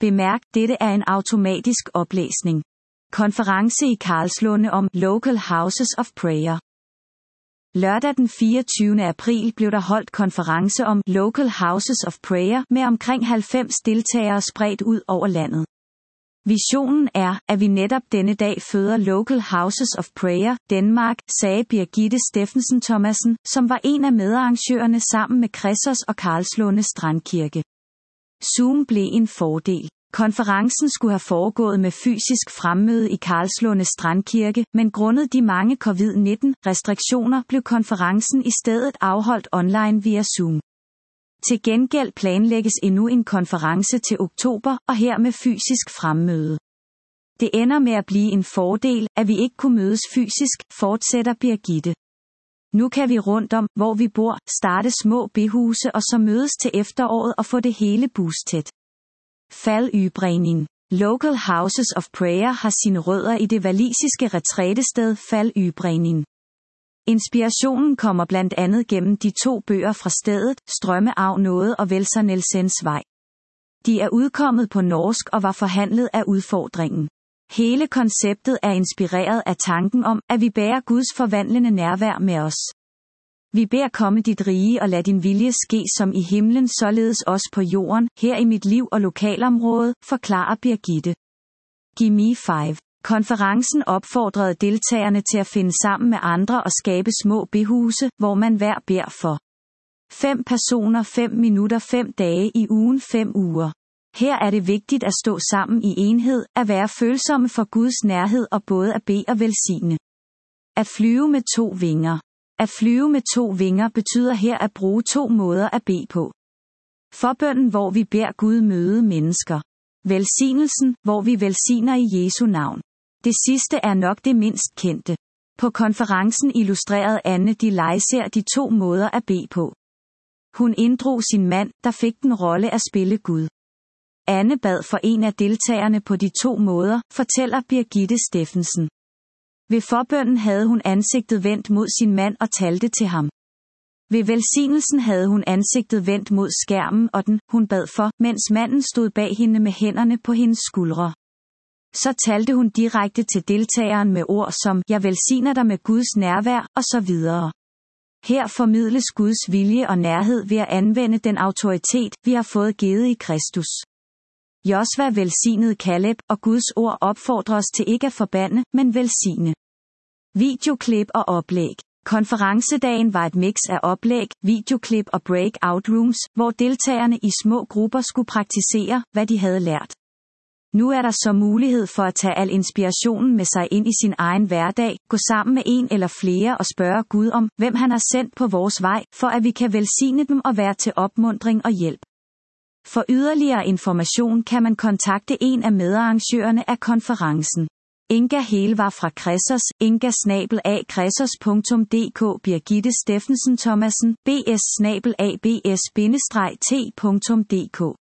Bemærk, dette er en automatisk oplæsning. Konference i Karlslunde om Local Houses of Prayer. Lørdag den 24. april blev der holdt konference om Local Houses of Prayer med omkring 90 deltagere spredt ud over landet. Visionen er, at vi netop denne dag føder Local Houses of Prayer, Danmark, sagde Birgitte Steffensen Thomasen, som var en af medarrangørerne sammen med Kressers og Karlslunde Strandkirke. Zoom blev en fordel. Konferencen skulle have foregået med fysisk fremmøde i Karlslunde Strandkirke, men grundet de mange covid-19-restriktioner blev konferencen i stedet afholdt online via Zoom. Til gengæld planlægges endnu en konference til oktober, og her med fysisk fremmøde. Det ender med at blive en fordel, at vi ikke kunne mødes fysisk, fortsætter Birgitte. Nu kan vi rundt om, hvor vi bor, starte små behuse og så mødes til efteråret og få det hele boostet. Faldybrænding. Local Houses of Prayer har sine rødder i det walisiske retrætested Faldybrænding. Inspirationen kommer blandt andet gennem de 2 bøger fra stedet, Strømme af Nåde og Welser Nielsens Vej. De er udkommet på norsk og var forhandlet af Udfordringen. Hele konceptet er inspireret af tanken om, at vi bærer Guds forvandlende nærvær med os. Vi beder komme dit rige og lad din vilje ske som i himlen således også på jorden, her i mit liv og lokalområde, forklarer Birgitte. Give me 5. Konferencen opfordrede deltagerne til at finde sammen med andre og skabe små behuse, hvor man hver beder for 5 personer 5 minutter 5 dage i ugen 5 uger. Her er det vigtigt at stå sammen i enhed, at være følsomme for Guds nærhed og både at bede og velsigne. At flyve med 2 vinger. At flyve med 2 vinger betyder her at bruge 2 måder at bede på. Forbønnen, hvor vi beder Gud møde mennesker. Velsignelsen, hvor vi velsigner i Jesu navn. Det sidste er nok det mindst kendte. På konferencen illustrerede Anne de Leiser de 2 måder at bede på. Hun inddrog sin mand, der fik den rolle at spille Gud. Anne bad for en af deltagerne på de 2 måder, fortæller Birgitte Steffensen. Ved forbønnen havde hun ansigtet vendt mod sin mand og talte til ham. Ved velsignelsen havde hun ansigtet vendt mod skærmen og den, hun bad for, mens manden stod bag hende med hænderne på hendes skuldre. Så talte hun direkte til deltageren med ord som, jeg velsigner dig med Guds nærvær, og så videre. Her formidles Guds vilje og nærhed ved at anvende den autoritet, vi har fået givet i Kristus. Josva velsignede Kaleb, og Guds ord opfordrer os til ikke at forbande, men velsigne. Videoklip og oplæg. Konferencedagen var et mix af oplæg, videoklip og breakout rooms, hvor deltagerne i små grupper skulle praktisere, hvad de havde lært. Nu er der så mulighed for at tage al inspirationen med sig ind i sin egen hverdag, gå sammen med en eller flere og spørge Gud om, hvem han har sendt på vores vej, for at vi kan velsigne dem og være til opmuntring og hjælp. For yderligere information kan man kontakte en af medarrangørerne af konferencen. Inga Helvar fra Kressers, inga@kressers.dk Birgitte Steffensen Thomasen, bs@abs-t.dk